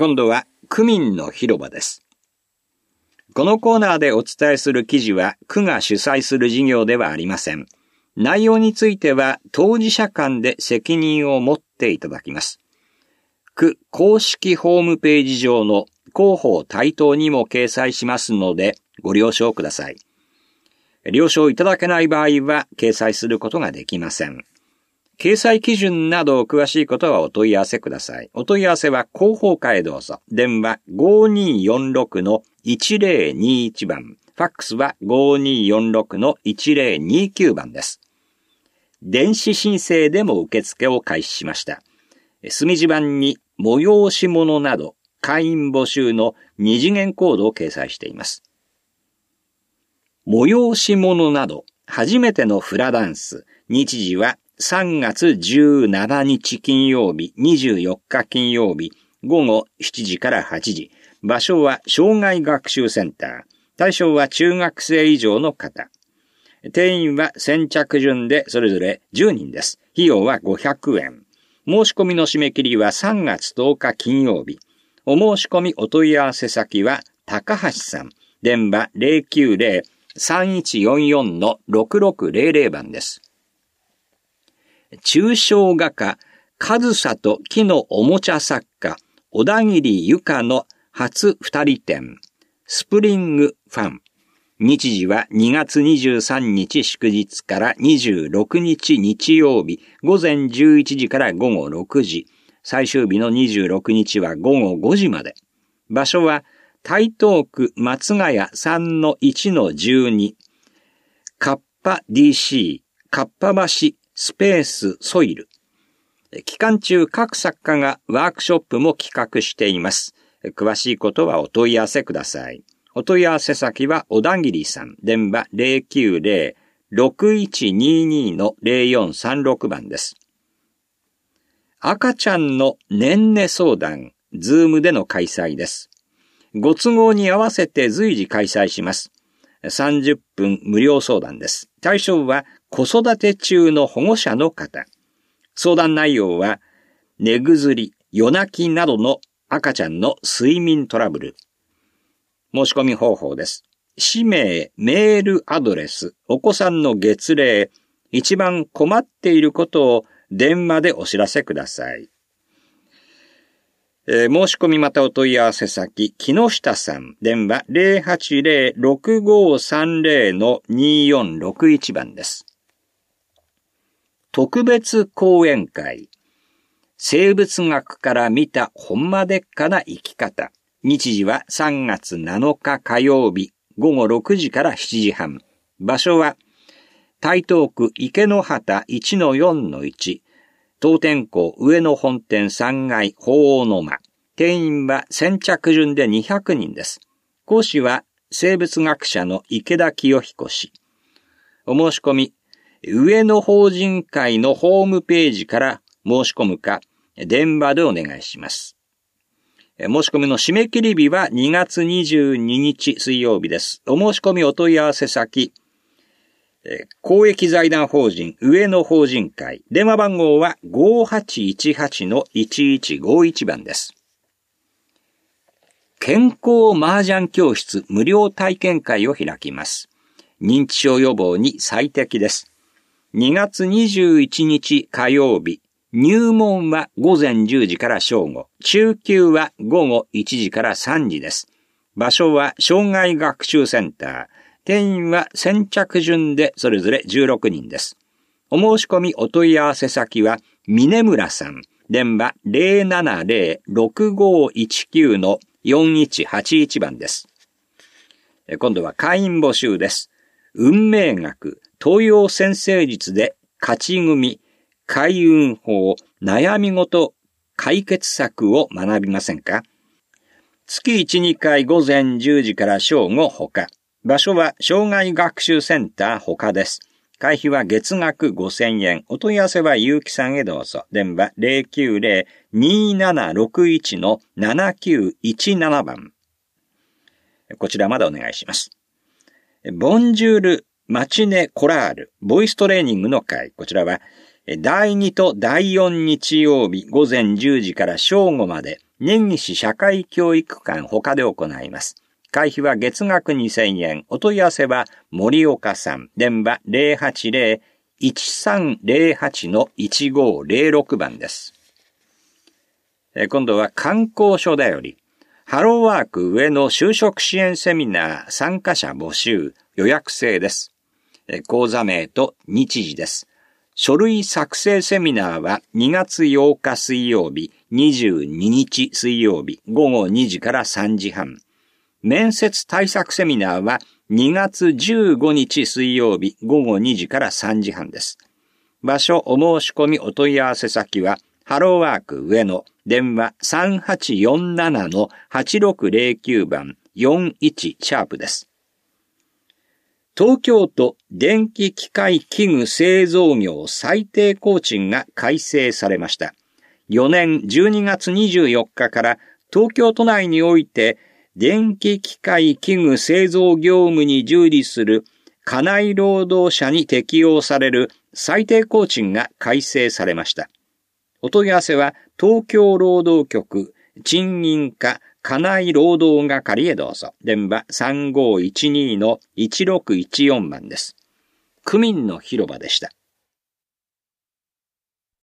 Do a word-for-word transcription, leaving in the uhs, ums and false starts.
今度は区民の広場です。このコーナーでお伝えする記事は区が主催する事業ではありません。内容については当事者間で責任を持っていただきます。区公式ホームページ上の広報対等にも掲載しますのでご了承ください。了承いただけない場合は掲載することができません。掲載基準など詳しいことはお問い合わせください。お問い合わせは広報課へどうぞ。電話 ごーにーよんろくのいちぜろにいち 番。ファックスは ごーにーよんろくのいちぜろにきゅう 番です。電子申請でも受付を開始しました。墨字版に催し物など会員募集の二次元コードを掲載しています。催し物など初めてのフラダンス。日時はさんがつじゅうしちにち金曜日、にじゅうよっか金曜日、ごごしちじからはちじ。場所は障害学習センター。対象は中学生以上の方。定員は先着順でそれぞれじゅうにんです。費用はごひゃくえん。申し込みの締め切りはさんがつとおか金曜日。お申し込みお問い合わせ先は高橋さん。電話 ゼロきゅうゼロ さんいちよんよん のろくろくゼロゼロ 番です。抽象画家、上里木のおもちゃ作家、小田切由香の初二人展、スプリングファン。日時はにがつにじゅうさんにち祝日からにじゅうろくにち日曜日、ごぜんじゅういちじからごごろくじ。最終日のにじゅうろくにちはごごごじまで。場所は台東区松ヶ谷 さんのいちのじゅうに。カッパ ディーシー、カッパ橋スペースソイル。期間中各作家がワークショップも企画しています。詳しいことはお問い合わせください。お問い合わせ先は小田切さん。電話 ゼロきゅうゼロ ろくいちにに のゼロよんさんろく 番です。赤ちゃんのねんね相談、ズームでの開催です。ご都合に合わせて随時開催します。さんじゅっぷん無料相談です。対象は子育て中の保護者の方。相談内容は寝ぐずり、夜泣きなどの赤ちゃんの睡眠トラブル。申し込み方法です。氏名、メールアドレス、お子さんの月齢、一番困っていることを電話でお知らせください。えー、申し込みまたお問い合わせ先、木下さん、電話 ゼロはちゼロ ろくごさんゼロ のによんろくいち 番です。特別講演会。生物学から見たほんまでっかな生き方。日時はさんがつなのか火曜日、ごごろくじからしちじはん。場所は台東区池の端 いちのよんのいち。当店校上野本店さんがい鳳凰の間。定員は先着順でにひゃくにんです。講師は生物学者の池田清彦氏。お申し込み、上野法人会のホームページから申し込むか、電話でお願いします。申し込みの締め切り日はにがつにじゅうににち水曜日です。お申し込みお問い合わせ先、公益財団法人上野法人会。電話番号は ごはちいちはちのいちいちごいち 番です。健康麻雀教室無料体験会を開きます。認知症予防に最適です。にがつにじゅういちにち火曜日。入門はごぜんじゅうじから正午。中級はごごいちじからさんじです。場所は障害学習センター。定員は先着順でそれぞれじゅうろくにんです。お申し込みお問い合わせ先は峰村さん。電話 ゼロななゼロ ろくごいちきゅう のよんいちはちいち 番です。今度は会員募集です。運命学、東洋占星術で勝ち組、開運法、悩み事、解決策を学びませんか？月いち、にかい午前じゅうじから正午他。場所は障害学習センター他です。会費は月額ごせんえん。お問い合わせはゆうきさんへどうぞ。電話 ゼロきゅうゼロ にななろくいちのななきゅういちなな 番。こちらまでお願いします。ボンジュールマチネコラールボイストレーニングの会。こちらはだいにとだいよん日曜日午前じゅうじから正午まで根岸社会教育館他で行います。会費は月額にせんえん。お問い合わせは森岡さん。電話 ゼロはちゼロ いちさんゼロはち のいちごゼロろく 番です。え今度は観光所だより。ハローワーク上の就職支援セミナー参加者募集予約制です。講座名と日時です。書類作成セミナーはにがつようか水曜日、にじゅうににち水曜日ごごにじからさんじはん。面接対策セミナーはにがつじゅうごにち水曜日ごごにじからさんじはんです。場所お申し込みお問い合わせ先はハローワーク上野電話 さんはちよんなな のはちろくゼロきゅう 番よんいちシャープです。東京都電気機械器具製造業最低工賃が改正されました。よねんじゅうにがつにじゅうよっかから東京都内において電気機械器具製造業務に従事する家内労働者に適用される最低工賃が改正されました。お問い合わせは東京労働局賃金課家内労働係へどうぞ。電話 さんごいちに のいちろくいちよん 番です。区民の広場でした。